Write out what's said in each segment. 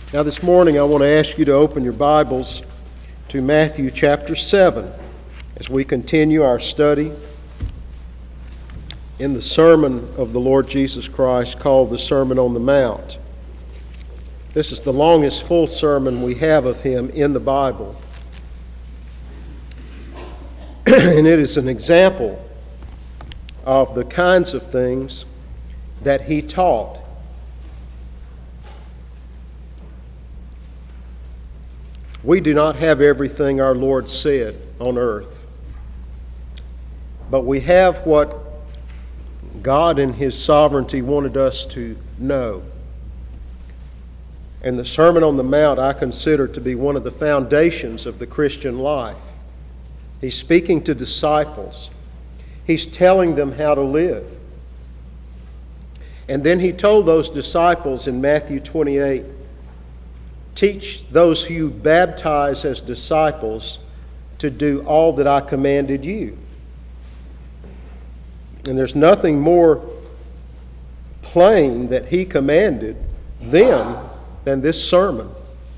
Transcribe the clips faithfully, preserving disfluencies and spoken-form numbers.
Now this morning I want to ask you to open your Bibles to Matthew chapter seven as we continue our study in the sermon of the Lord Jesus Christ called the Sermon on the Mount. This is the longest full sermon we have of him in the Bible. And it is an example of the kinds of things that he taught. We do not have everything our Lord said on earth, but we have what God in his sovereignty wanted us to know. And the Sermon on the Mount I consider to be one of the foundations of the Christian life. He's speaking to disciples. He's telling them how to live. And then he told those disciples in Matthew twenty-eight, teach those who you baptize as disciples to do all that I commanded you. And there's nothing more plain that he commanded them than this sermon.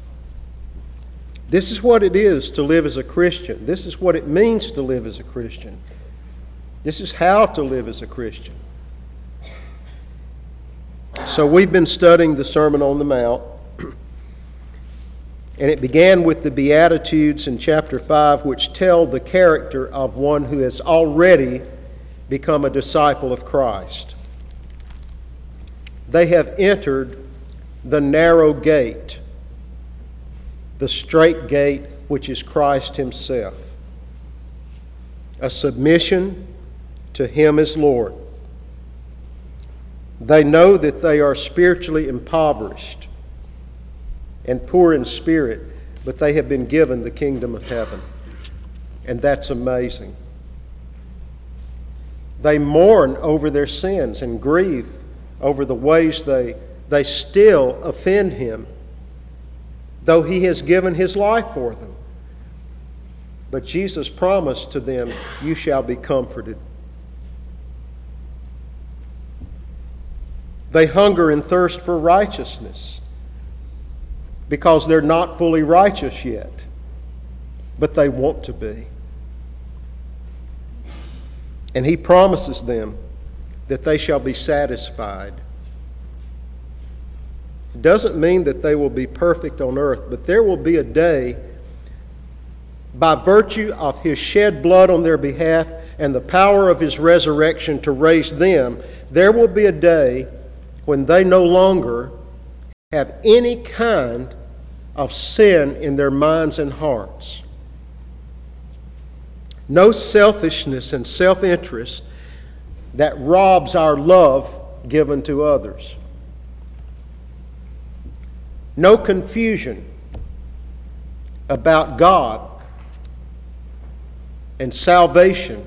This is what it is to live as a Christian. This is what it means to live as a Christian. This is how to live as a Christian. So we've been studying the Sermon on the Mount. And it began with the Beatitudes in chapter five, which tell the character of one who has already become a disciple of Christ. They have entered the narrow gate, the straight gate, which is Christ himself. A submission to him as Lord. They know that they are spiritually impoverished and poor in spirit, but they have been given the kingdom of heaven. And that's amazing. They mourn over their sins and grieve over the ways they, they still offend him, though he has given his life for them. But Jesus promised to them, you shall be comforted. They hunger and thirst for righteousness, because they're not fully righteous yet, but they want to be. And he promises them that they shall be satisfied. It doesn't mean that they will be perfect on earth, but there will be a day, by virtue of his shed blood on their behalf and the power of his resurrection to raise them, there will be a day when they no longer have any kind of sin in their minds and hearts. No selfishness and self-interest that robs our love given to others. No confusion about God and salvation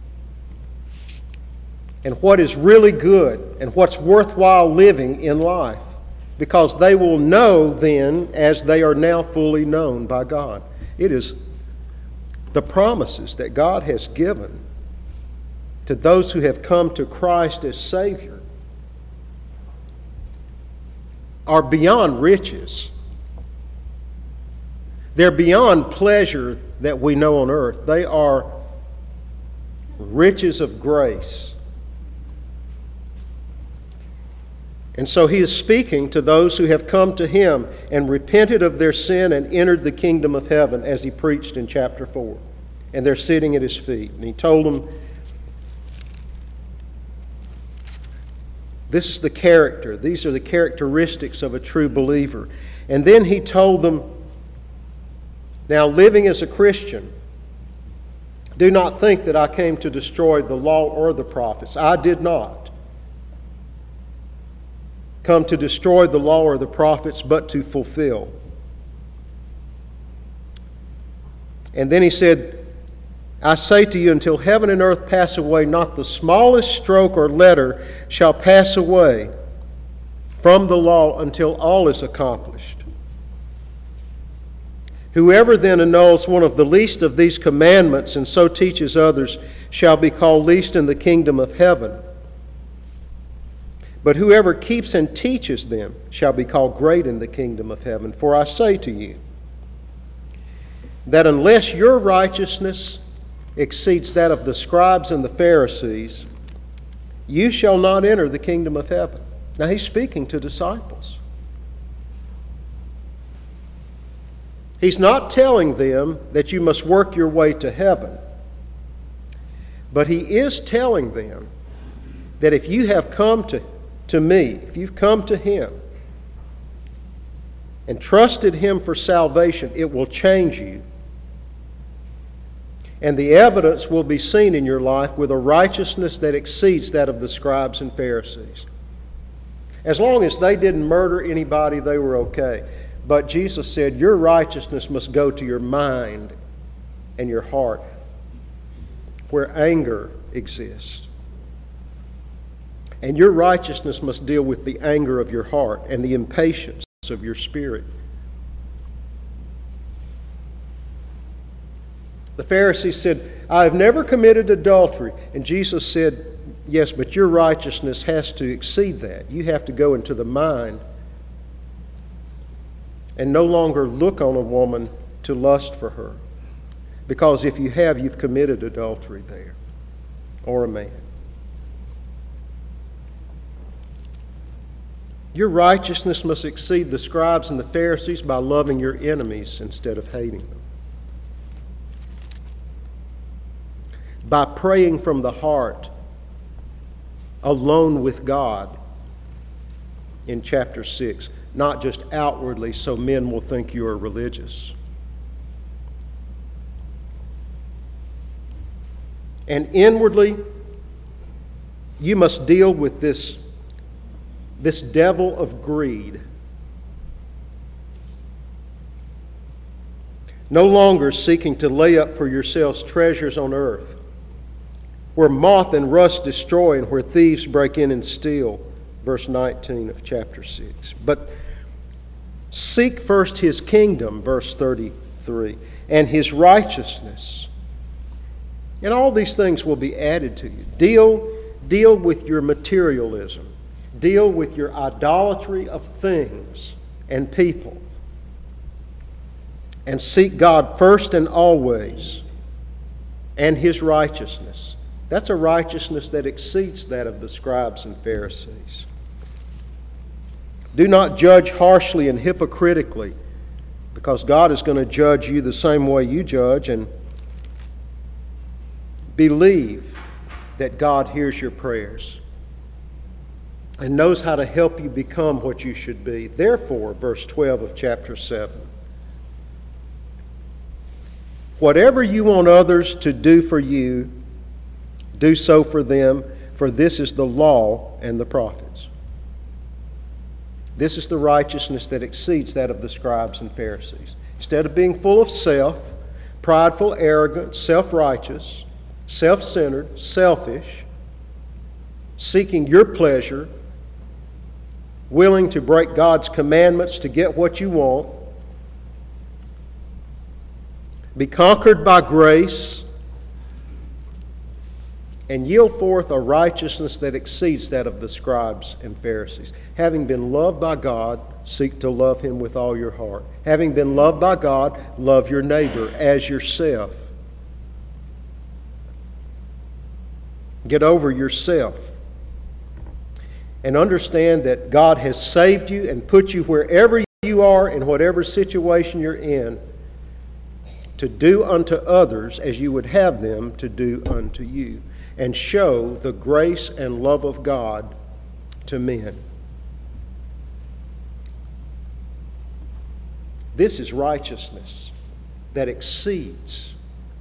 and what is really good and what's worthwhile living in life. Because they will know then as they are now fully known by God. It is the promises that God has given to those who have come to Christ as Savior are beyond riches. They're beyond pleasure that we know on earth. They are riches of grace. And so he is speaking to those who have come to him and repented of their sin and entered the kingdom of heaven, as he preached in chapter four. And they're sitting at his feet. And he told them, this is the character. These are the characteristics of a true believer. And then he told them, now living as a Christian, do not think that I came to destroy the law or the prophets. I did not come to destroy the law or the prophets, but to fulfill. And then he said, I say to you, until heaven and earth pass away, not the smallest stroke or letter shall pass away from the law until all is accomplished. Whoever then annuls one of the least of these commandments and so teaches others shall be called least in the kingdom of heaven. But whoever keeps and teaches them shall be called great in the kingdom of heaven. For I say to you, that unless your righteousness exceeds that of the scribes and the Pharisees, you shall not enter the kingdom of heaven. Now he's speaking to disciples. He's not telling them that you must work your way to heaven, but he is telling them that if you have come to, to me, if you've come to him and trusted him for salvation, it will change you. And the evidence will be seen in your life with a righteousness that exceeds that of the scribes and Pharisees. As long as they didn't murder anybody, they were okay. But Jesus said, your righteousness must go to your mind and your heart, where anger exists. And your righteousness must deal with the anger of your heart and the impatience of your spirit. The Pharisees said, I have never committed adultery. And Jesus said, yes, but your righteousness has to exceed that. You have to go into the mind and no longer look on a woman to lust for her. Because if you have, you've committed adultery there, or a man. Your righteousness must exceed the scribes and the Pharisees by loving your enemies instead of hating them. By praying from the heart, alone with God, in chapter six, not just outwardly so men will think you are religious. And inwardly, you must deal with this, this devil of greed. No longer seeking to lay up for yourselves treasures on earth, where moth and rust destroy and where thieves break in and steal. Verse nineteen of chapter six. But seek first his kingdom, verse thirty-three, and his righteousness. And all these things will be added to you. Deal, deal with your materialism. Deal with your idolatry of things and people. And seek God first and always, and his righteousness. That's a righteousness that exceeds that of the scribes and Pharisees. Do not judge harshly and hypocritically, because God is going to judge you the same way you judge, and believe that God hears your prayers and knows how to help you become what you should be. Therefore, verse twelve of chapter seven, whatever you want others to do for you, do so for them, for this is the law and the prophets. This is the righteousness that exceeds that of the scribes and Pharisees. Instead of being full of self, prideful, arrogant, self-righteous, self-centered, selfish, seeking your pleasure, willing to break God's commandments to get what you want, be conquered by grace, and yield forth a righteousness that exceeds that of the scribes and Pharisees. Having been loved by God, seek to love him with all your heart. Having been loved by God, love your neighbor as yourself. Get over yourself. And understand that God has saved you and put you wherever you are, in whatever situation you're in, to do unto others as you would have them to do unto you, and show the grace and love of God to men. This is righteousness that exceeds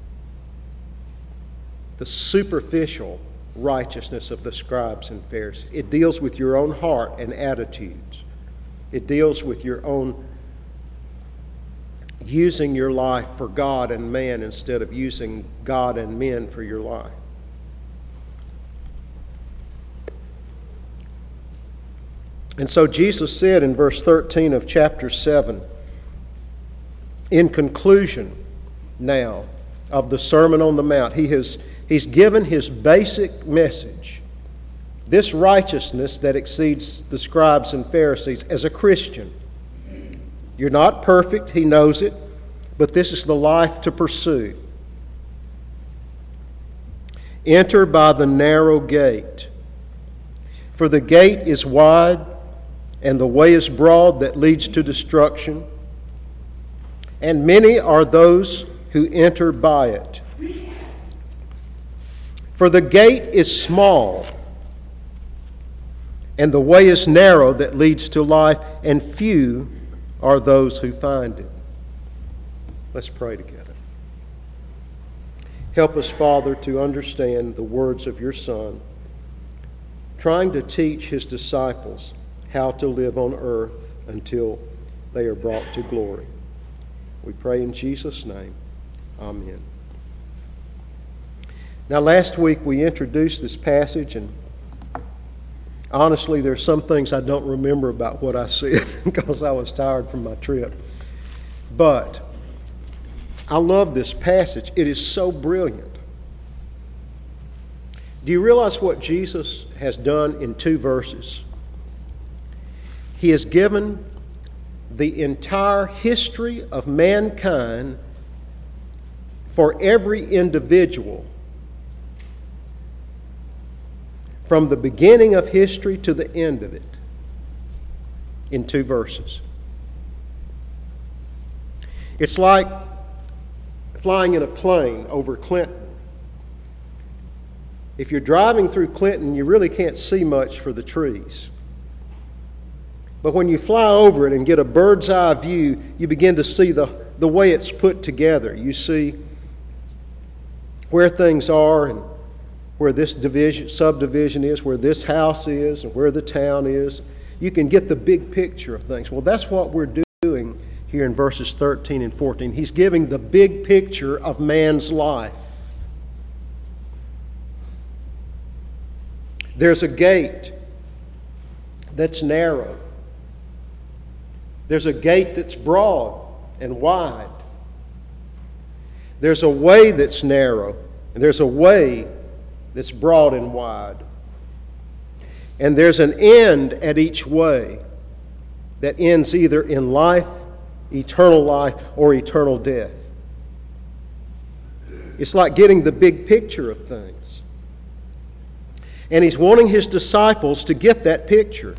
the superficial righteousness of the scribes and Pharisees. It deals with your own heart and attitudes. It deals with your own using your life for God and man instead of using God and men for your life. And so Jesus said in verse thirteen of chapter seven, in conclusion now of the Sermon on the Mount, he has he's given his basic message, this righteousness that exceeds the scribes and Pharisees as a Christian. You're not perfect, he knows it, but this is the life to pursue. Enter by the narrow gate, for the gate is wide and the way is broad that leads to destruction, and many are those who enter by it. For the gate is small and the way is narrow that leads to life, and few are those who find it. Let's pray together. Help us, Father, to understand the words of your Son, trying to teach his disciples how to live on earth until they are brought to glory. We pray in Jesus' name. Amen. Now, last week we introduced this passage, and honestly, there's some things I don't remember about what I said because I was tired from my trip. But I love this passage. It is so brilliant. Do you realize what Jesus has done in two verses? He has given the entire history of mankind for every individual, from the beginning of history to the end of it, in two verses. It's like flying in a plane over Clinton. If you're driving through Clinton, you really can't see much for the trees. But when you fly over it and get a bird's eye view, you begin to see the, the way it's put together. You see where things are and where this division, subdivision is, where this house is, and where the town is. You can get the big picture of things. Well, that's what we're doing here in verses thirteen and fourteen. He's giving the big picture of man's life. There's a gate that's narrow. There's a gate that's broad and wide. There's a way that's narrow, and there's a way that's broad and wide. And there's an end at each way that ends either in life, eternal life, or eternal death. It's like getting the big picture of things. And he's wanting his disciples to get that picture.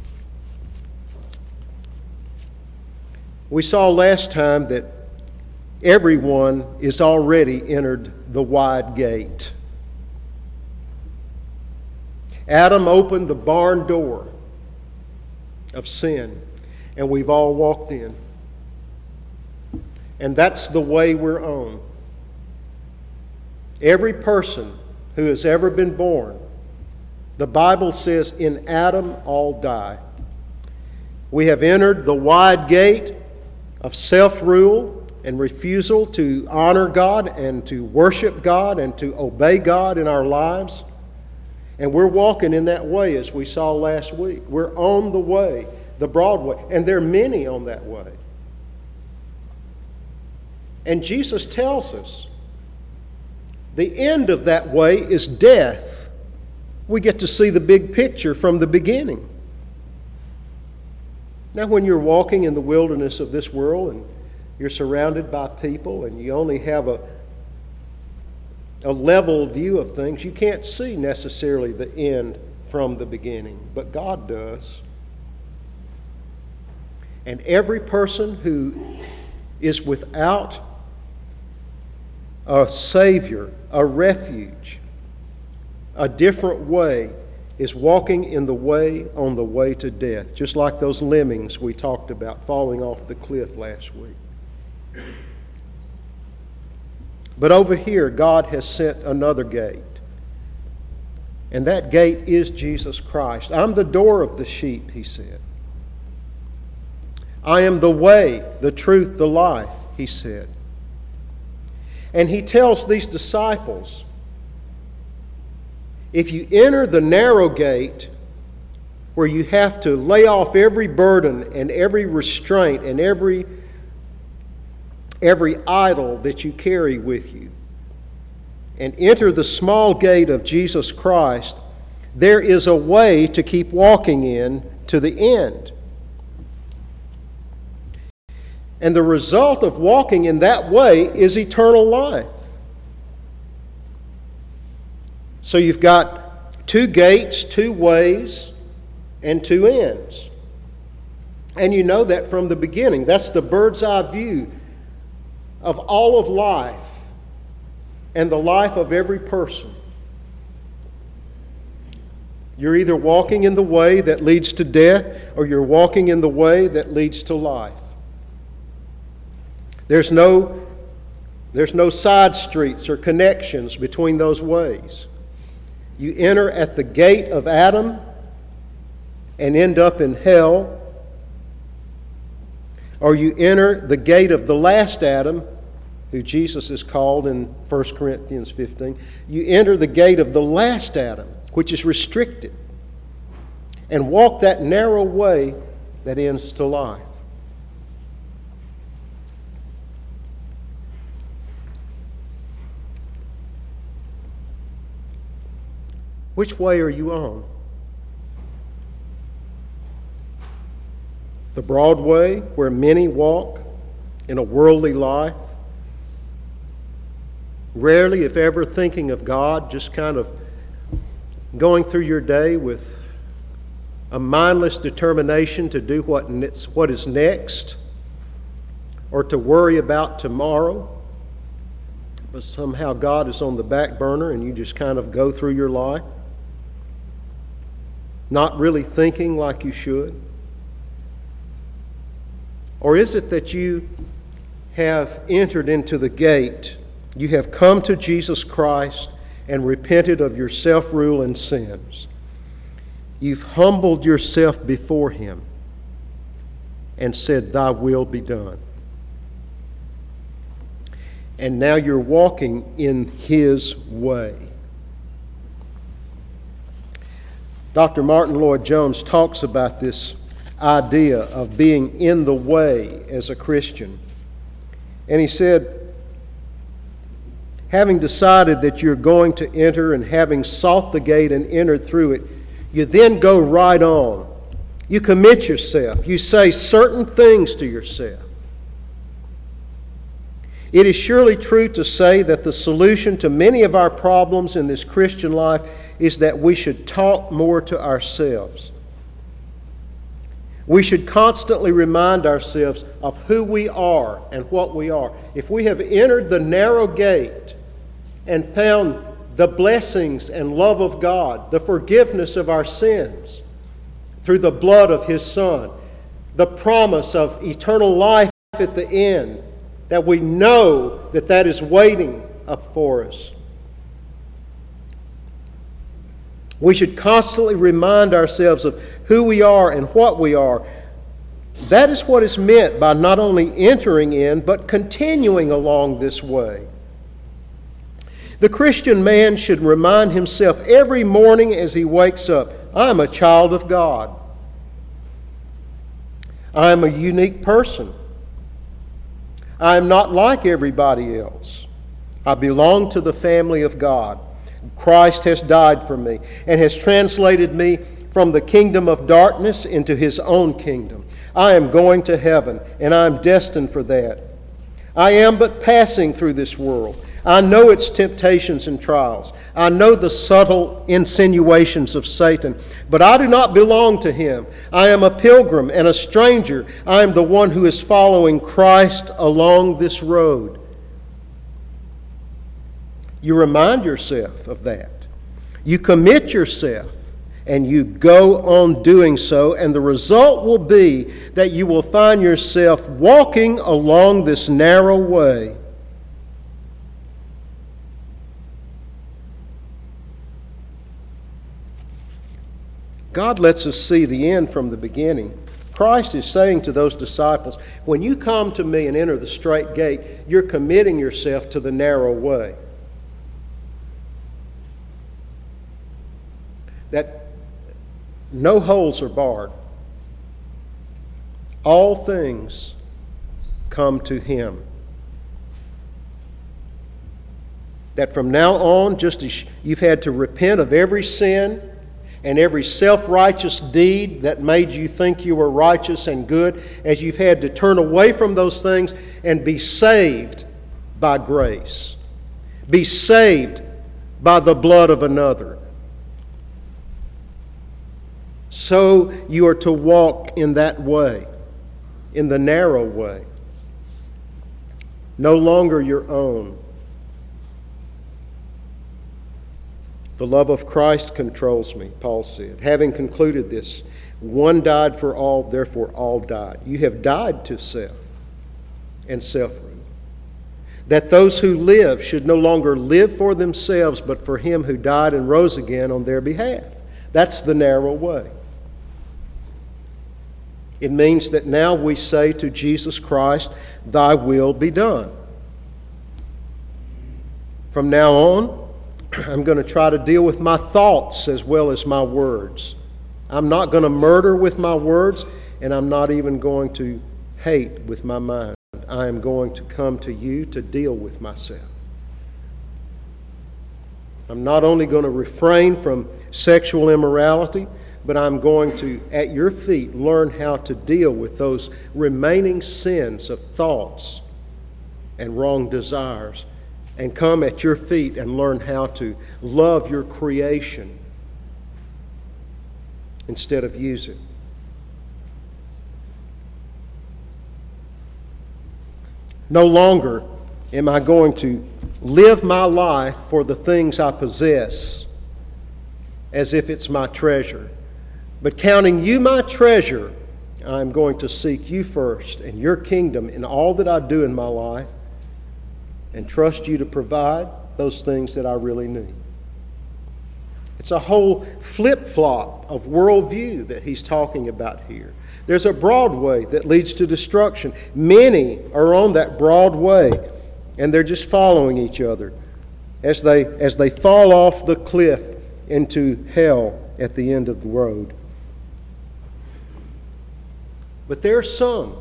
We saw last time that everyone is already entered the wide gate. Adam opened the barn door of sin, and we've all walked in. And that's the way we're on. Every person who has ever been born, the Bible says, in Adam all die. We have entered the wide gate of self-rule and refusal to honor God and to worship God and to obey God in our lives. And we're walking in that way, as we saw last week. We're on the way, the broad way. And there are many on that way. And Jesus tells us the end of that way is death. We get to see the big picture from the beginning. Now, when you're walking in the wilderness of this world and you're surrounded by people and you only have a a level view of things, you can't see necessarily the end from the beginning, but God does. And every person who is without a Savior, a refuge, a different way, is walking in the way on the way to death, just like those lemmings we talked about falling off the cliff last week. But over here, God has sent another gate. And that gate is Jesus Christ. I'm the door of the sheep, he said. I am the way, the truth, the life, he said. And he tells these disciples, if you enter the narrow gate, where you have to lay off every burden and every restraint and every every idol that you carry with you, and enter the small gate of Jesus Christ, there is a way to keep walking in to the end. And the result of walking in that way is eternal life. So you've got two gates, two ways, and two ends. And you know that from the beginning. That's the bird's eye view of all of life and the life of every person. You're either walking in the way that leads to death, or you're walking in the way that leads to life. There's no, there's no side streets or connections between those ways. You enter at the gate of Adam and end up in hell, or you enter the gate of the last Adam, who Jesus is called in First Corinthians fifteen. You enter the gate of the last Adam, which is restricted, and walk that narrow way that ends to life. Which way are you on? The broad way, where many walk in a worldly life, rarely, if ever, thinking of God, just kind of going through your day with a mindless determination to do what, what is next, or to worry about tomorrow, but somehow God is on the back burner and you just kind of go through your life, not really thinking like you should? Or is it that you have entered into the gate, you have come to Jesus Christ and repented of your self-rule and sins? You've humbled yourself before Him and said, "Thy will be done." And now you're walking in His way. Doctor Martin Lloyd-Jones talks about this idea of being in the way as a Christian. And he said, having decided that you're going to enter and having sought the gate and entered through it, you then go right on. You commit yourself. You say certain things to yourself. It is surely true to say that the solution to many of our problems in this Christian life is that we should talk more to ourselves. We should constantly remind ourselves of who we are and what we are. If we have entered the narrow gate and found the blessings and love of God, the forgiveness of our sins through the blood of His Son, the promise of eternal life at the end, that we know that that is waiting up for us. We should constantly remind ourselves of who we are and what we are. That is what is meant by not only entering in, but continuing along this way. The Christian man should remind himself every morning as he wakes up, I am a child of God. I am a unique person. I am not like everybody else. I belong to the family of God. Christ has died for me and has translated me from the kingdom of darkness into His own kingdom. I am going to heaven, and I am destined for that. I am but passing through this world. I know its temptations and trials. I know the subtle insinuations of Satan, but I do not belong to him. I am a pilgrim and a stranger. I am the one who is following Christ along this road. You remind yourself of that. You commit yourself, and you go on doing so, and the result will be that you will find yourself walking along this narrow way. God lets us see the end from the beginning. Christ is saying to those disciples, when you come to me and enter the straight gate, you're committing yourself to the narrow way. That no holes are barred. All things come to Him. That from now on, just as you've had to repent of every sin And every self-righteous deed that made you think you were righteous and good, as you've had to turn away from those things and be saved by grace. Be saved by the blood of another. So you are to walk in that way, in the narrow way. No longer your own. The love of Christ controls me, Paul said. Having concluded this, one died for all, therefore all died. You have died to self and self-rule. That those who live should no longer live for themselves, but for him who died and rose again on their behalf. That's the narrow way. It means that now we say to Jesus Christ, thy will be done. From now on, I'm going to try to deal with my thoughts as well as my words. I'm not going to murder with my words, and I'm not even going to hate with my mind. I am going to come to you to deal with myself. I'm not only going to refrain from sexual immorality, but I'm going to, at your feet, learn how to deal with those remaining sins of thoughts and wrong desires, and come at your feet and learn how to love your creation instead of use it. No longer am I going to live my life for the things I possess as if it's my treasure. But counting you my treasure, I'm going to seek you first and your kingdom in all that I do in my life, and trust you to provide those things that I really need. It's a whole flip-flop of worldview that he's talking about here. There's a broad way that leads to destruction. Many are on that broad way, and they're just following each other as they, as they fall off the cliff into hell at the end of the road. But there are some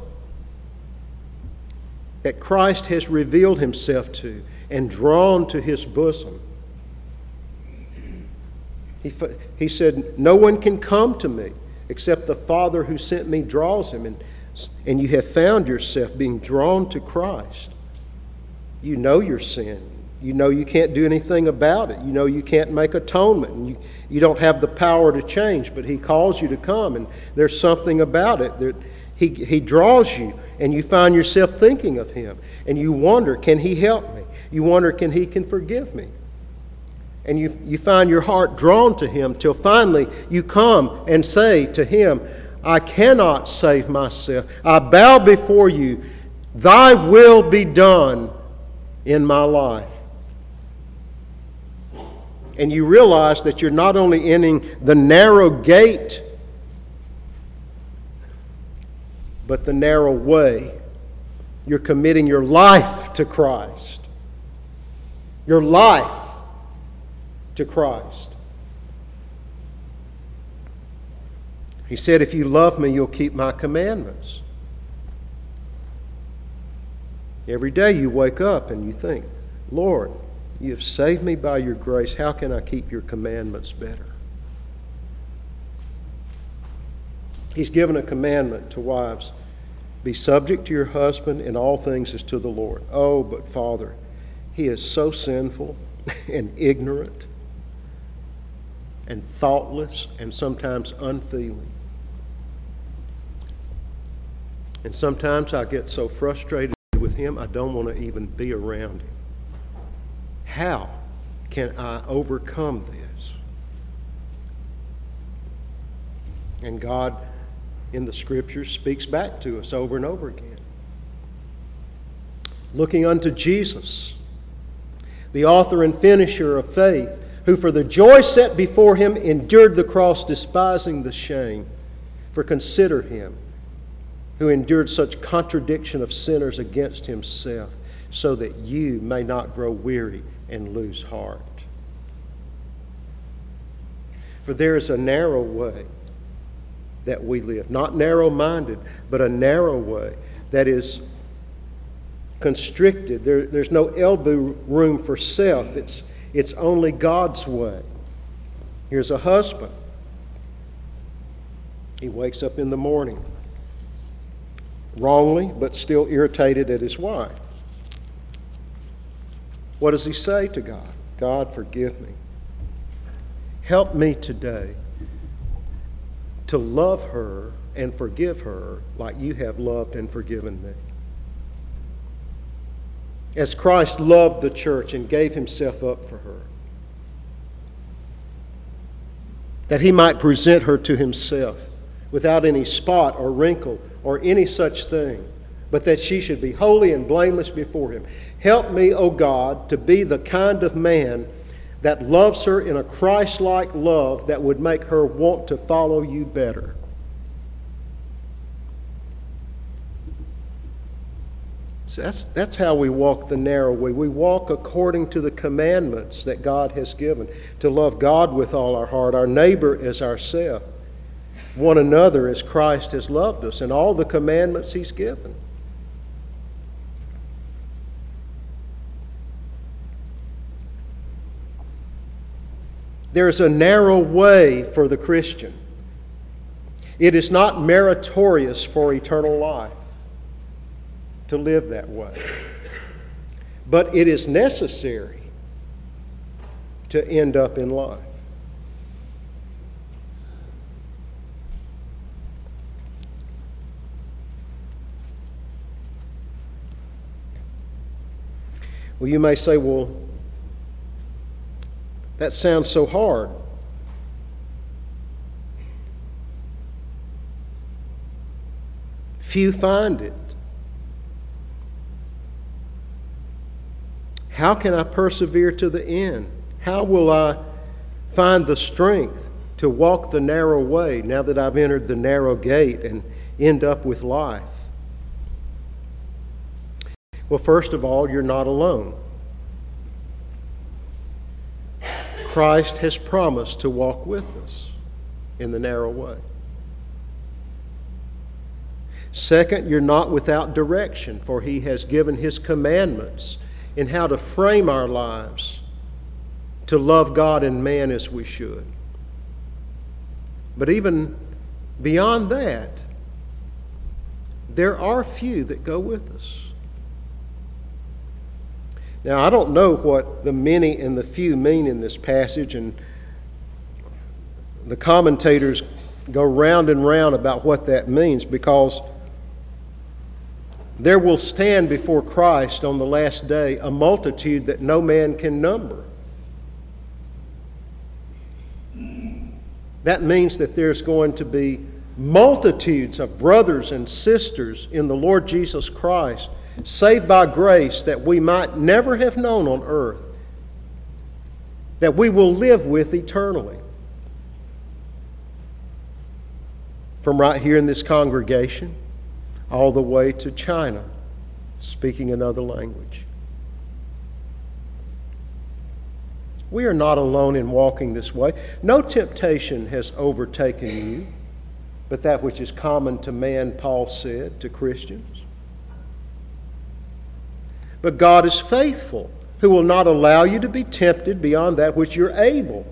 that Christ has revealed himself to and drawn to his bosom. He, he said, no one can come to me except the Father who sent me draws him. And, and you have found yourself being drawn to Christ. You know your sin. You know you can't do anything about it. You know you can't make atonement. And you, you don't have the power to change, but he calls you to come. And there's something about it that he, he draws you, and you find yourself thinking of him. And you wonder, can he help me? You wonder, can he can forgive me? And you, you find your heart drawn to him till finally you come and say to him, I cannot save myself. I bow before you. Thy will be done in my life. And you realize that you're not only entering the narrow gate, but the narrow way. You're committing your life to Christ. Your life to Christ. He said, if you love me, you'll keep my commandments. Every day you wake up and you think, Lord, you have saved me by your grace. How can I keep your commandments better? He's given a commandment to wives. Be subject to your husband in all things as to the Lord. Oh, but Father, he is so sinful and ignorant and thoughtless and sometimes unfeeling. And sometimes I get so frustrated with him, I don't want to even be around him. How can I overcome this? And God, in the Scriptures, speaks back to us over and over again. Looking unto Jesus, the author and finisher of faith, who for the joy set before him endured the cross, despising the shame. For consider him, who endured such contradiction of sinners against himself, so that you may not grow weary and lose heart. For there is a narrow way that we live, not narrow-minded, but a narrow way that is constricted. There, there's no elbow room for self. It's, it's only God's way. Here's a husband He wakes up in the morning, wrongly, but still irritated at his wife. What does he say to God? God, forgive me. Help me today to love her and forgive her like you have loved and forgiven me. As Christ loved the church and gave himself up for her, that he might present her to himself without any spot or wrinkle or any such thing, but that she should be holy and blameless before him. Help me, O God, to be the kind of man that loves her in a Christ-like love that would make her want to follow you better. So that's, that's how we walk the narrow way. We walk according to the commandments that God has given, to love God with all our heart, our neighbor as ourselves, one another as Christ has loved us, and all the commandments he's given. There's a narrow way for the Christian. It is not meritorious for eternal life to live that way. But it is necessary to end up in life. Well, you may say, well, that sounds so hard. Few find it. How can I persevere to the end? How will I find the strength to walk the narrow way now that I've entered the narrow gate and end up with life? Well, first of all, you're not alone. Christ has promised to walk with us in the narrow way. Second, you're not without direction, for he has given his commandments in how to frame our lives to love God and man as we should. But even beyond that, there are few that go with us. Now, I don't know what the many and the few mean in this passage, and the commentators go round and round about what that means, because there will stand before Christ on the last day a multitude that no man can number. That means that there's going to be multitudes of brothers and sisters in the Lord Jesus Christ, saved by grace that we might never have known on earth, that we will live with eternally. From right here in this congregation, all the way to China, speaking another language. We are not alone in walking this way. No temptation has overtaken you, but that which is common to man, Paul said to Christians. But God is faithful, who will not allow you to be tempted beyond that which you're able.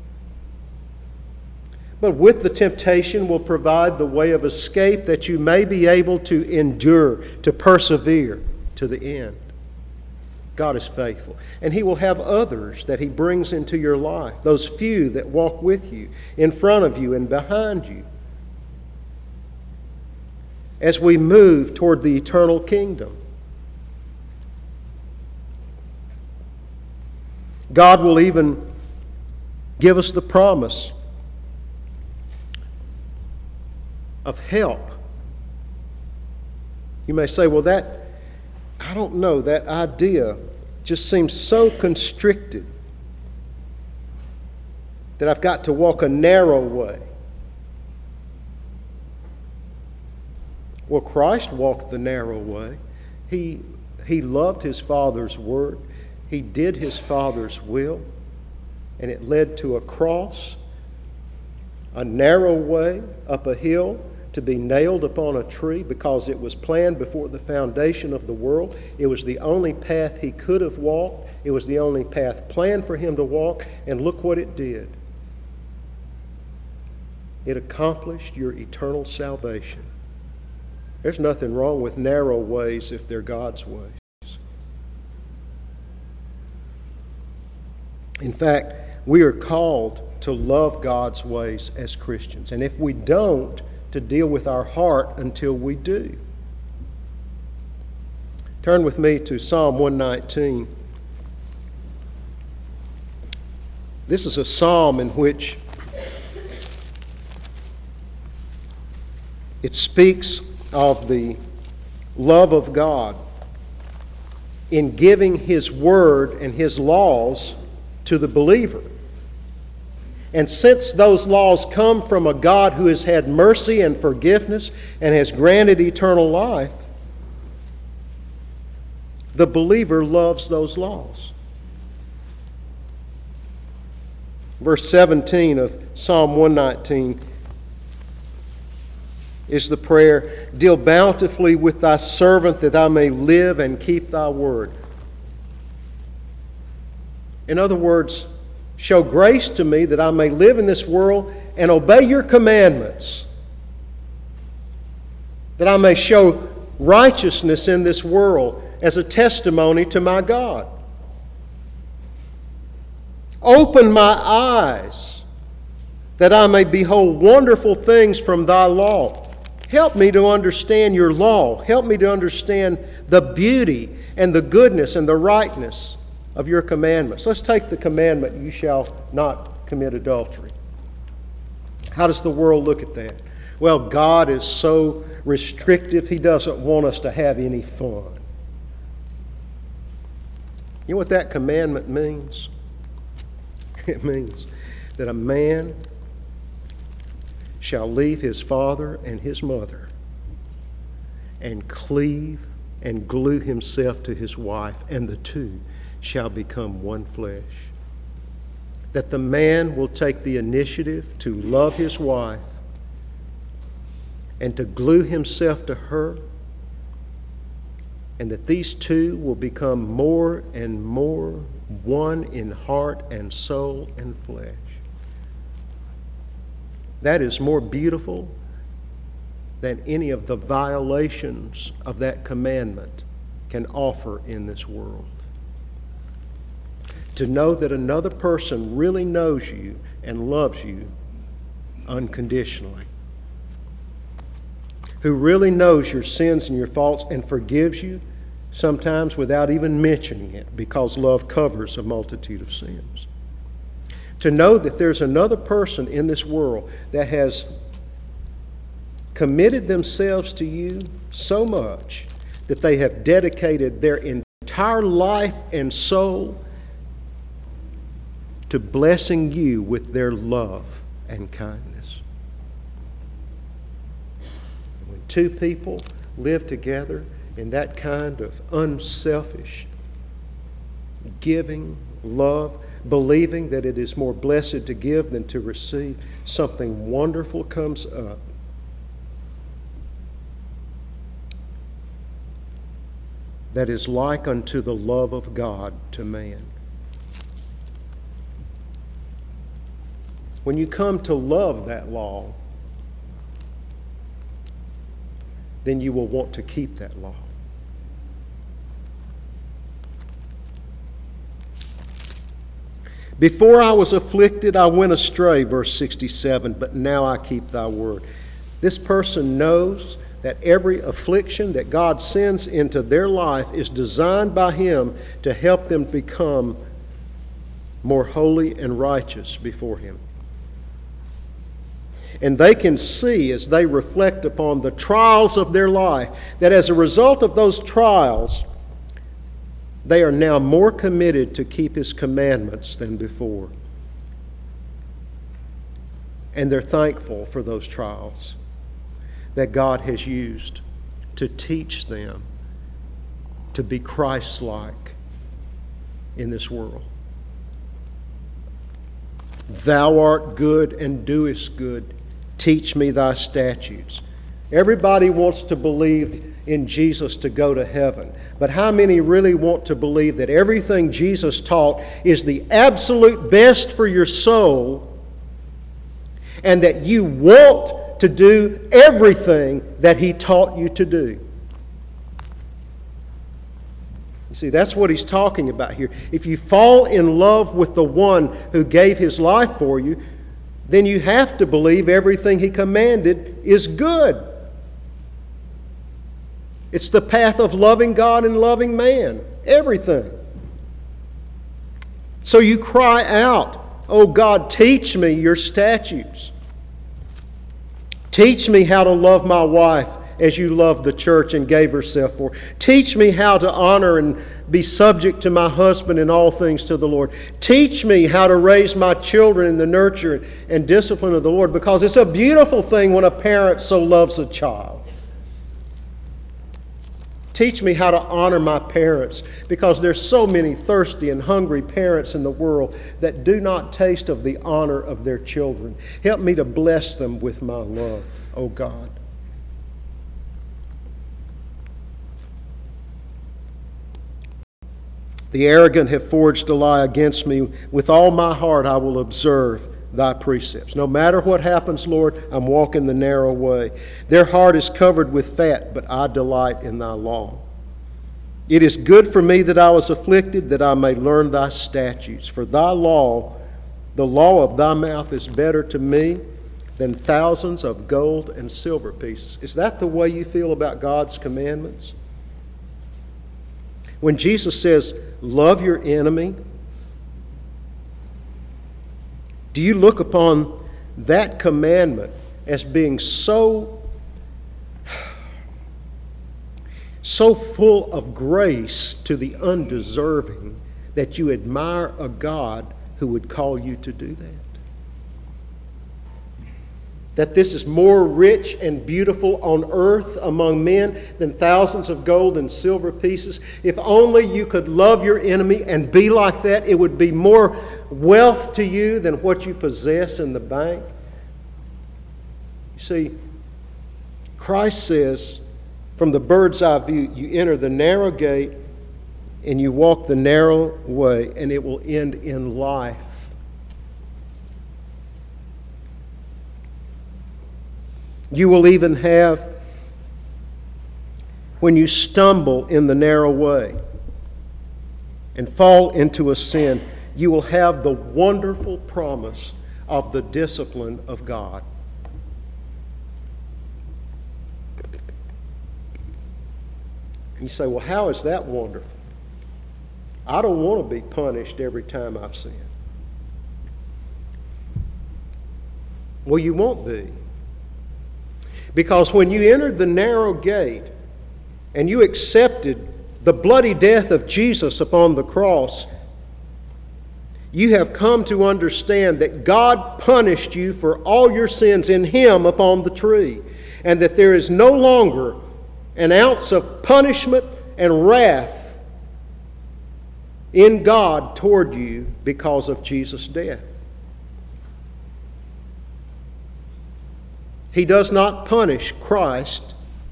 But with the temptation will provide the way of escape that you may be able to endure, to persevere to the end. God is faithful. And he will have others that he brings into your life, those few that walk with you, in front of you and behind you, as we move toward the eternal kingdom. God will even give us the promise of help. You may say, well, that, I don't know, that idea just seems so constricted that I've got to walk a narrow way. Well, Christ walked the narrow way. He, he loved his Father's word. He did his Father's will, and it led to a cross, a narrow way up a hill to be nailed upon a tree because it was planned before the foundation of the world. It was the only path he could have walked. It was the only path planned for him to walk, and look what it did. it accomplished your eternal salvation. There's nothing wrong with narrow ways if they're God's ways. In fact, we are called to love God's ways as Christians. And if we don't, to deal with our heart until we do. Turn with me to Psalm one nineteen. This is a psalm in which it speaks of the love of God in giving His Word and His laws to the believer. And since those laws come from a God who has had mercy and forgiveness and has granted eternal life, the believer loves those laws. Verse seventeen of Psalm one nineteen is the prayer, "Deal bountifully with thy servant that I may live and keep thy word." In other words, show grace to me that I may live in this world and obey your commandments, that I may show righteousness in this world as a testimony to my God. Open my eyes that I may behold wonderful things from thy law. Help me to understand your law. Help me to understand the beauty and the goodness and the rightness of your commandments. Let's take the commandment, "You shall not commit adultery." How does the world look at that? Well, God is so restrictive, He doesn't want us to have any fun. You know what that commandment means? It means that a man shall leave his father and his mother and cleave and glue himself to his wife, and the two shall become one flesh. That the man will take the initiative to love his wife and to glue himself to her, and that these two will become more and more one in heart and soul and flesh. That is more beautiful than any of the violations of that commandment can offer in this world. To know that another person really knows you and loves you unconditionally, who really knows your sins and your faults and forgives you, sometimes without even mentioning it, because love covers a multitude of sins. To know that there's another person in this world that has committed themselves to you so much that they have dedicated their entire life and soul to blessing you with their love and kindness. When two people live together in that kind of unselfish, giving love, believing that it is more blessed to give than to receive, something wonderful comes up. That is like unto the love of God to man. When you come to love that law, then you will want to keep that law. Before I was afflicted, I went astray, verse sixty-seven, but now I keep thy word. This person knows that every affliction that God sends into their life is designed by Him to help them become more holy and righteous before Him. And they can see, as they reflect upon the trials of their life, that as a result of those trials, they are now more committed to keep His commandments than before. And they're thankful for those trials that God has used to teach them to be Christ-like in this world. Thou art good and doest good. Teach me thy statutes. Everybody wants to believe in Jesus to go to heaven. But how many really want to believe that everything Jesus taught is the absolute best for your soul, and that you want to do everything that He taught you to do. You see, that's what he's talking about here. If you fall in love with the one who gave His life for you, then you have to believe everything He commanded is good. It's the path of loving God and loving man. Everything. So you cry out, "Oh God, teach me your statutes. Teach me how to love my wife as you loved the church and gave herself for. Teach me how to honor and be subject to my husband in all things to the Lord. Teach me how to raise my children in the nurture and discipline of the Lord," because it's a beautiful thing when a parent so loves a child. Teach me how to honor my parents, because there's so many thirsty and hungry parents in the world that do not taste of the honor of their children. Help me to bless them with my love, oh God. The arrogant have forged a lie against me. With all my heart I will observe thy precepts. No matter what happens, Lord, I'm walking the narrow way. Their heart is covered with fat, but I delight in thy law. It is good for me that I was afflicted, that I may learn thy statutes. For thy law, the law of thy mouth, is better to me than thousands of gold and silver pieces. Is that the way you feel about God's commandments? When Jesus says, "Love your enemy," do you look upon that commandment as being so, so full of grace to the undeserving that you admire a God who would call you to do that? That this is more rich and beautiful on earth among men than thousands of gold and silver pieces? If only you could love your enemy and be like that, it would be more wealth to you than what you possess in the bank. You see, Christ says, from the bird's eye view, you enter the narrow gate and you walk the narrow way, and it will end in life. You will even have, when you stumble in the narrow way and fall into a sin, you will have the wonderful promise of the discipline of God. And you say, "Well, how is that wonderful? I don't want to be punished every time I've sinned." Well, you won't be. Because when you entered the narrow gate and you accepted the bloody death of Jesus upon the cross, you have come to understand that God punished you for all your sins in Him upon the tree, and that there is no longer an ounce of punishment and wrath in God toward you because of Jesus' death. He does not punish Christ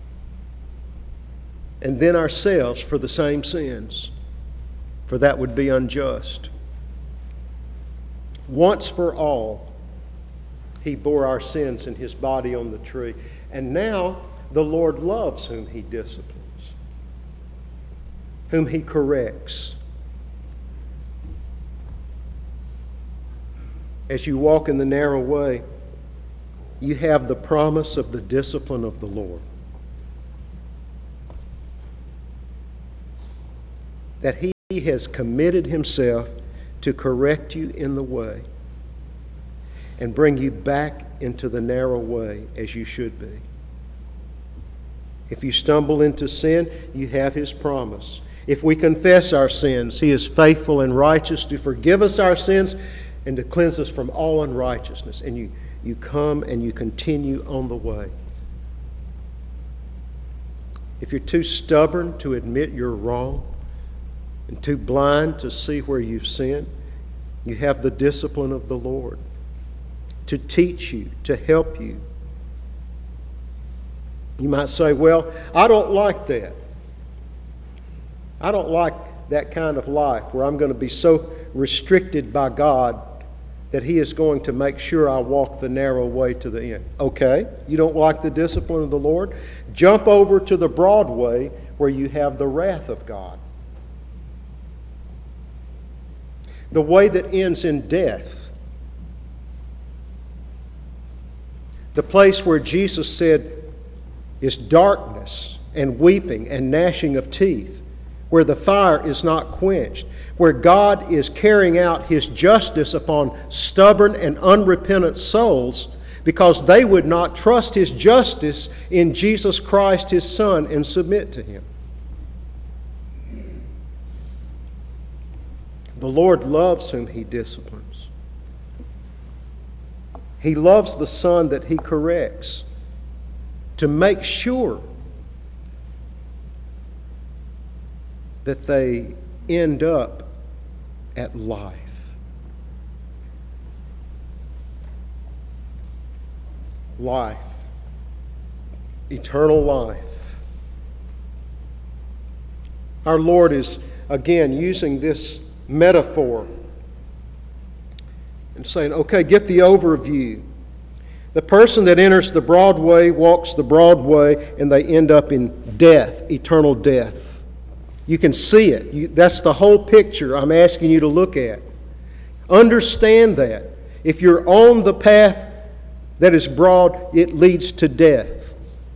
and then ourselves for the same sins, for that would be unjust. Once for all, He bore our sins in His body on the tree. And now the Lord loves whom He disciplines, whom He corrects. As you walk in the narrow way, you have the promise of the discipline of the Lord. That He has committed Himself to correct you in the way and bring you back into the narrow way as you should be. If you stumble into sin, you have His promise. If we confess our sins, He is faithful and righteous to forgive us our sins and to cleanse us from all unrighteousness. And you You come and you continue on the way. If you're too stubborn to admit you're wrong and too blind to see where you've sinned, you have the discipline of the Lord to teach you, to help you. You might say, "Well, I don't like that. I don't like that kind of life where I'm going to be so restricted by God that He is going to make sure I walk the narrow way to the end. Okay, you don't like the discipline of the Lord? Jump over to the broad way where you have the wrath of God. The way that ends in death. The place where Jesus said is darkness and weeping and gnashing of teeth, where the fire is not quenched, where God is carrying out His justice upon stubborn and unrepentant souls because they would not trust His justice in Jesus Christ, His Son, and submit to Him. The Lord loves whom He disciplines. He loves the son that He corrects to make sure that they end up at life. Life. Eternal life. Our Lord is, again, using this metaphor and saying, okay, get the overview. The person that enters the broad way walks the broad way, and they end up in death, eternal death. You can see it. You, that's the whole picture I'm asking you to look at. Understand that. If you're on the path that is broad, it leads to death.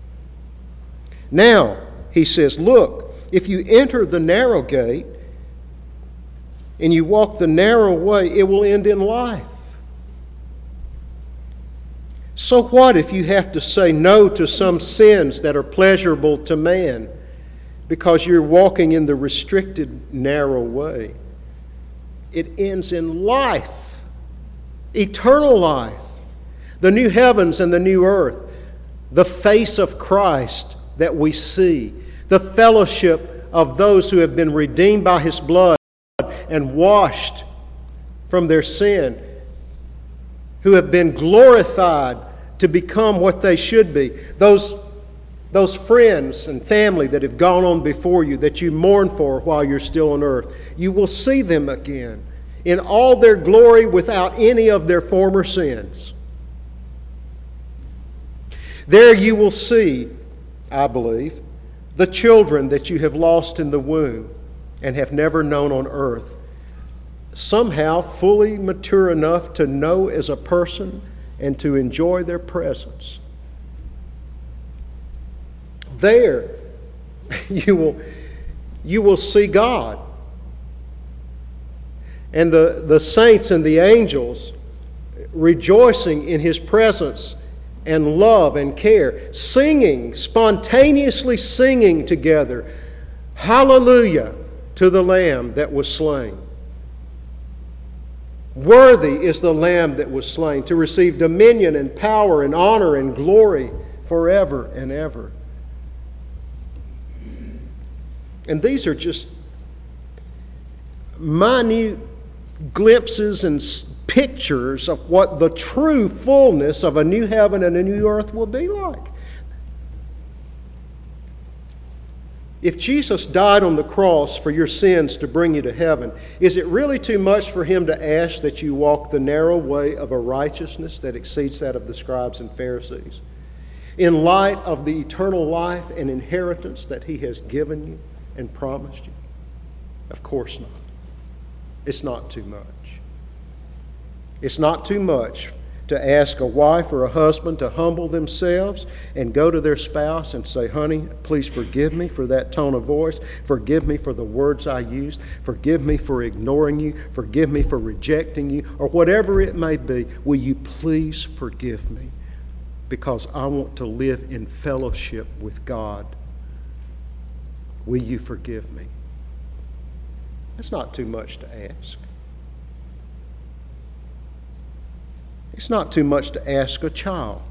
Now, he says, look, if you enter the narrow gate and you walk the narrow way, it will end in life. So what if you have to say no to some sins that are pleasurable to man because you're walking in the restricted, narrow way? It ends in life, eternal life, the new heavens and the new earth, the face of Christ that we see, the fellowship of those who have been redeemed by His blood and washed from their sin, who have been glorified to become what they should be. Those, those friends and family that have gone on before you, that you mourn for while you're still on earth, you will see them again in all their glory without any of their former sins. There you will see, I believe, the children that you have lost in the womb and have never known on earth, somehow fully mature enough to know as a person and to enjoy their presence. There you will, you will see God. And the, the saints and the angels rejoicing in His presence and love and care, singing, spontaneously singing together, hallelujah to the Lamb that was slain. Worthy is the Lamb that was slain to receive dominion and power and honor and glory forever and ever. And these are just minute glimpses and pictures of what the true fullness of a new heaven and a new earth will be like. If Jesus died on the cross for your sins to bring you to heaven, is it really too much for Him to ask that you walk the narrow way of a righteousness that exceeds that of the scribes and Pharisees, in light of the eternal life and inheritance that He has given you and promised you? Of course not. It's not too much. It's not too much to ask a wife or a husband to humble themselves and go to their spouse and say, honey, please forgive me for that tone of voice. Forgive me for the words I used. Forgive me for ignoring you. Forgive me for rejecting you, or whatever it may be. Will you please forgive me? Because I want to live in fellowship with God. Will you forgive me? That's not too much to ask. It's not too much to ask a child.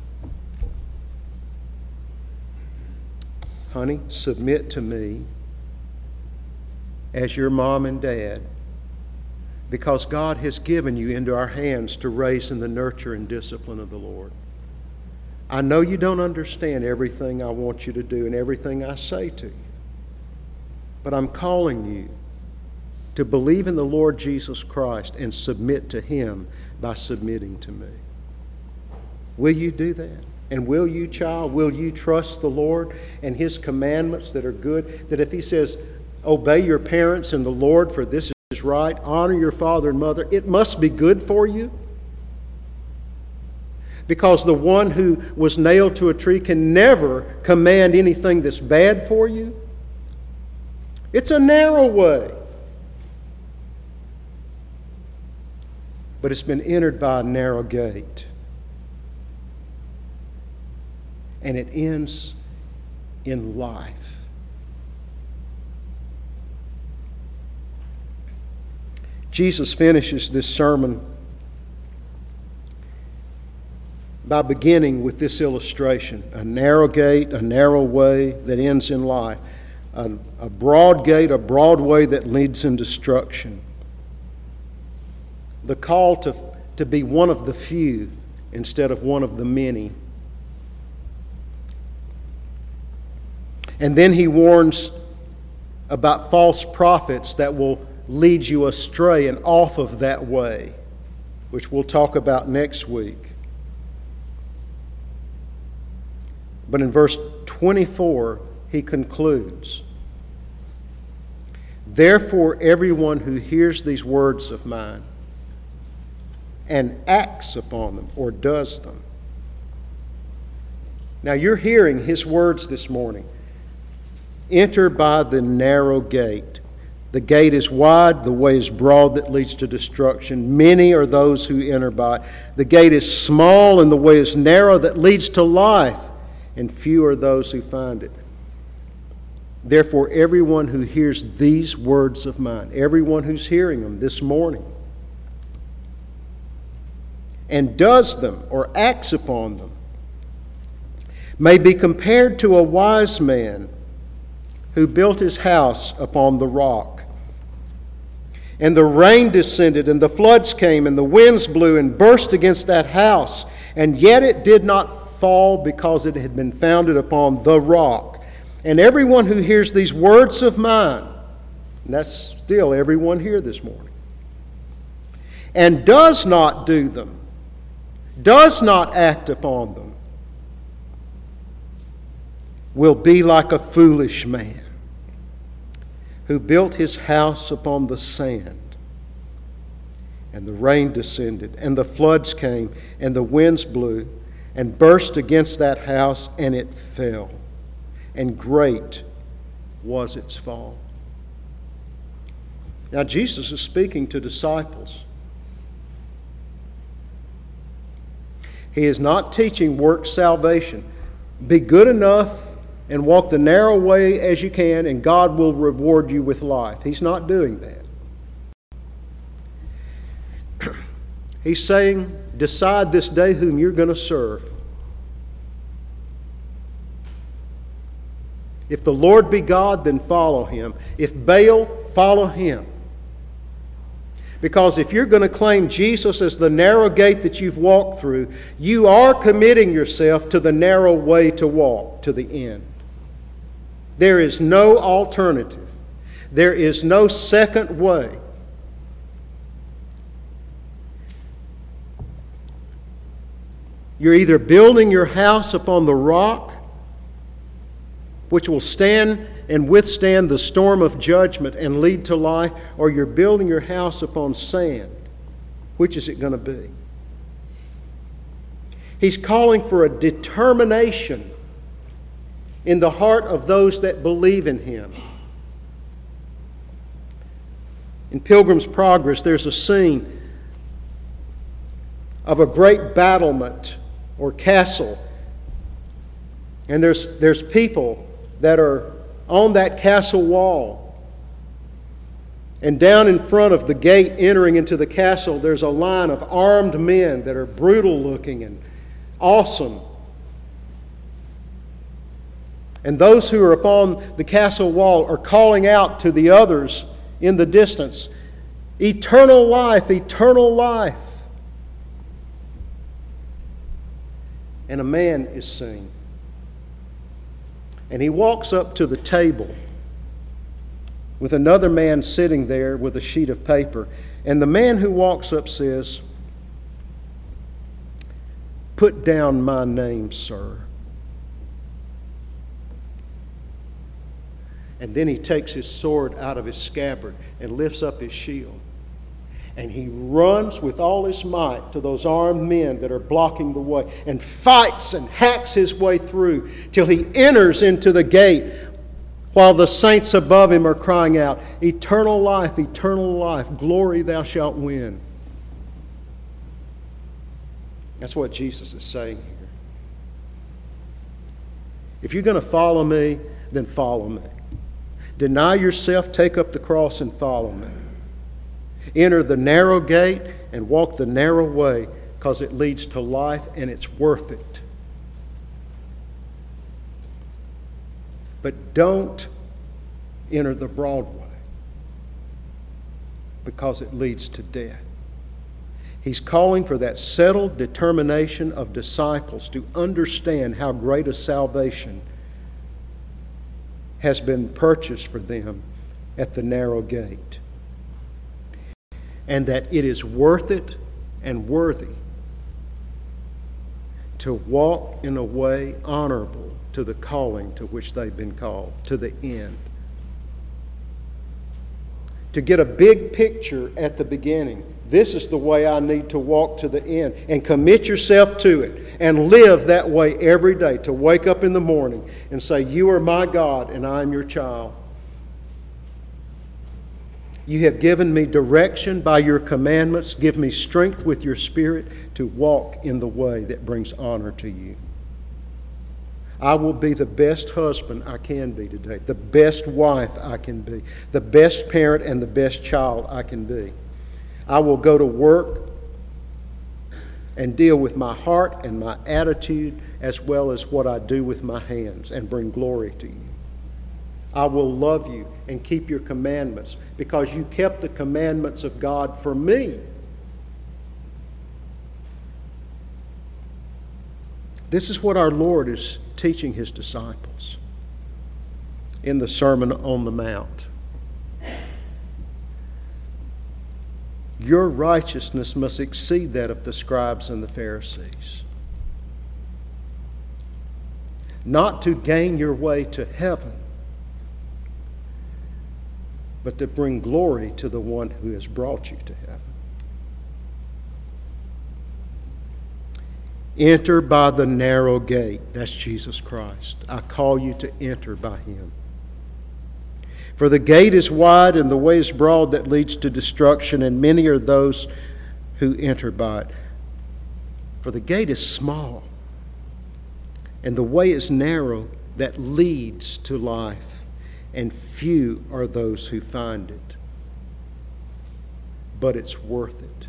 Honey, submit to me as your mom and dad, because God has given you into our hands to raise in the nurture and discipline of the Lord. I know you don't understand everything I want you to do and everything I say to you, but I'm calling you to believe in the Lord Jesus Christ and submit to Him by submitting to me. Will you do that? And will you, child, will you trust the Lord and His commandments that are good? That if He says, obey your parents and the Lord, for this is right, honor your father and mother, it must be good for you? Because the one who was nailed to a tree can never command anything that's bad for you. It's a narrow way. But it's been entered by a narrow gate. And it ends in life. Jesus finishes this sermon by beginning with this illustration: a narrow gate, a narrow way that ends in life, a, a broad gate, a broad way that leads in destruction. The call to, to be one of the few instead of one of the many. And then he warns about false prophets that will lead you astray and off of that way, which we'll talk about next week. But in verse twenty-four, he concludes, "Therefore, everyone who hears these words of mine and acts upon them," or does them. Now, you're hearing his words this morning. Enter by the narrow gate. The gate is wide, the way is broad that leads to destruction. Many are those who enter by it. The gate is small and the way is narrow that leads to life, and few are those who find it. Therefore, everyone who hears these words of mine, everyone who's hearing them this morning, and does them or acts upon them, may be compared to a wise man who built his house upon the rock. And the rain descended, and the floods came, and the winds blew and burst against that house, and yet it did not fall, because it had been founded upon the rock. And everyone who hears these words of mine," and that's still everyone here this morning, "and does not do them," does not act upon them, will be like a foolish man who built his house upon the sand. And the rain descended, and the floods came, and the winds blew, and burst against that house, and it fell. And great was its fall. Now, Jesus is speaking to disciples. He is not teaching work salvation. Be good enough and walk the narrow way as you can, and God will reward you with life. He's not doing that. He's saying, decide this day whom you're going to serve. If the Lord be God, then follow Him. If Baal, follow him. Because if you're going to claim Jesus as the narrow gate that you've walked through, you are committing yourself to the narrow way to walk to the end. There is no alternative. There is no second way. You're either building your house upon the rock, which will stand and withstand the storm of judgment and lead to life, or you're building your house upon sand. Which is it going to be? He's calling for a determination in the heart of those that believe in Him. In Pilgrim's Progress, there's a scene of a great battlement or castle. And there's, there's people that are on that castle wall. And down in front of the gate entering into the castle, there's a line of armed men that are brutal looking and awesome. And those who are upon the castle wall are calling out to the others in the distance, "Eternal life, eternal life." And a man is seen. And he walks up to the table with another man sitting there with a sheet of paper. And the man who walks up says, "Put down my name, sir." And then he takes his sword out of his scabbard and lifts up his shield. And he runs with all his might to those armed men that are blocking the way and fights and hacks his way through till he enters into the gate while the saints above him are crying out, "Eternal life, eternal life, glory thou shalt win." That's what Jesus is saying here. If you're going to follow me, then follow me. Deny yourself, take up the cross, and follow me. Enter the narrow gate and walk the narrow way, because it leads to life and it's worth it. But don't enter the broad way, because it leads to death. He's calling for that settled determination of disciples to understand how great a salvation has been purchased for them at the narrow gate, and that it is worth it and worthy to walk in a way honorable to the calling to which they've been called, to the end. To get a big picture at the beginning. This is the way I need to walk to the end, and commit yourself to it and live that way every day. To wake up in the morning and say, "You are my God and I am your child. You have given me direction by your commandments. Give me strength with your Spirit to walk in the way that brings honor to you." I will be the best husband I can be today, the best wife I can be, the best parent and the best child I can be. I will go to work and deal with my heart and my attitude as well as what I do with my hands and bring glory to you. I will love you and keep your commandments because you kept the commandments of God for me. This is what our Lord is teaching his disciples in the Sermon on the Mount. Your righteousness must exceed that of the scribes and the Pharisees. Not to gain your way to heaven, but to bring glory to the one who has brought you to heaven. Enter by the narrow gate. That's Jesus Christ. I call you to enter by him. For the gate is wide and the way is broad that leads to destruction, and many are those who enter by it. For the gate is small and the way is narrow that leads to life, and few are those who find it. But it's worth it.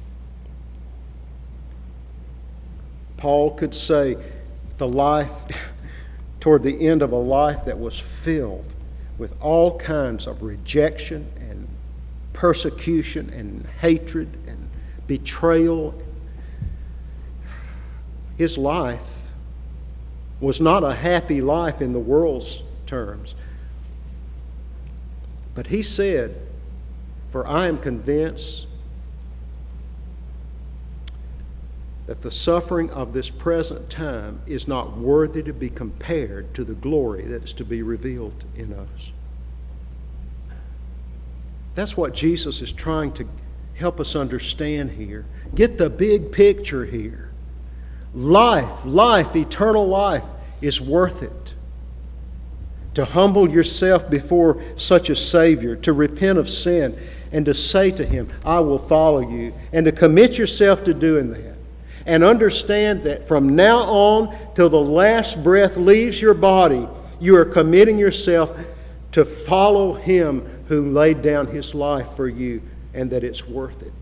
Paul could say the life, toward the end of a life that was filled with all kinds of rejection and persecution and hatred and betrayal. His life was not a happy life in the world's terms. But he said, "For I am convinced that the suffering of this present time is not worthy to be compared to the glory that is to be revealed in us." That's what Jesus is trying to help us understand here. Get the big picture here. Life, life, eternal life is worth it. To humble yourself before such a Savior, to repent of sin, and to say to him, "I will follow you," and to commit yourself to doing that. And understand that from now on till the last breath leaves your body, you are committing yourself to follow him who laid down his life for you, and that it's worth it.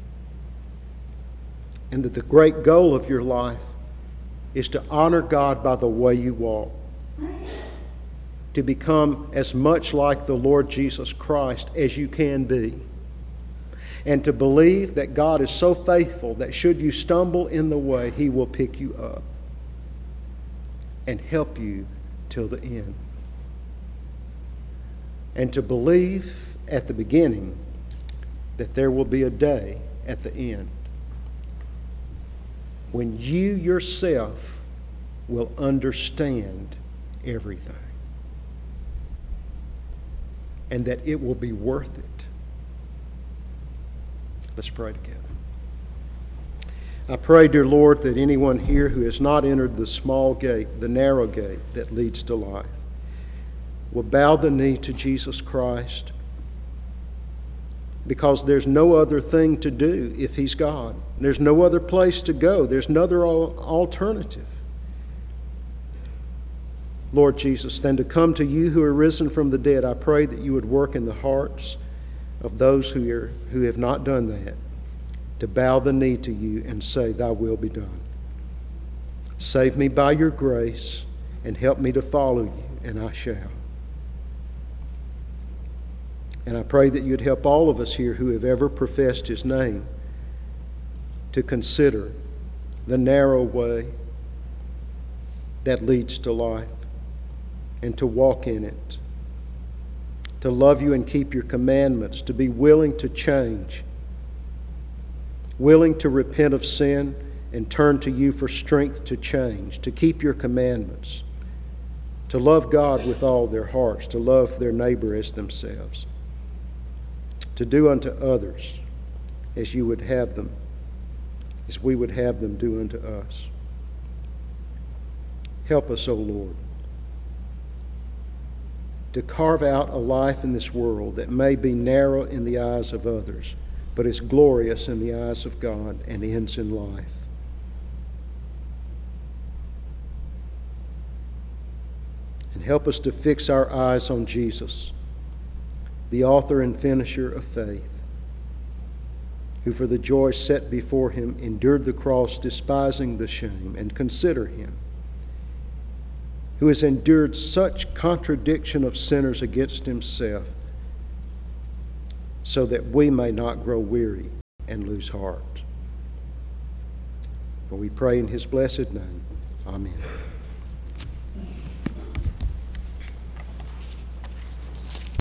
And that the great goal of your life is to honor God by the way you walk, to become as much like the Lord Jesus Christ as you can be, and to believe that God is so faithful that should you stumble in the way, he will pick you up and help you till the end. And to believe at the beginning, that there will be a day at the end when you yourself will understand everything, and that it will be worth it. Let's pray together. I pray, dear Lord, that anyone here who has not entered the small gate, the narrow gate that leads to life, will bow the knee to Jesus Christ, because there's no other thing to do if He's God. There's no other place to go. There's no other alternative, Lord Jesus, than to come to You who are risen from the dead. I pray that You would work in the hearts of those who are who have not done that, to bow the knee to You and say, Thy will be done. Save me by Your grace and help me to follow You, and I shall. And I pray that You'd help all of us here who have ever professed His name to consider the narrow way that leads to life and to walk in it, to love You and keep Your commandments, to be willing to change, willing to repent of sin and turn to You for strength to change, to keep Your commandments, to love God with all their hearts, to love their neighbor as themselves, to do unto others as You would have them, as we would have them do unto us. Help us, O Lord, to carve out a life in this world that may be narrow in the eyes of others, but is glorious in the eyes of God and ends in life. And help us to fix our eyes on Jesus, the author and finisher of faith, who for the joy set before Him endured the cross, despising the shame, and consider Him, who has endured such contradiction of sinners against Himself, so that we may not grow weary and lose heart. For we pray in His blessed name. Amen.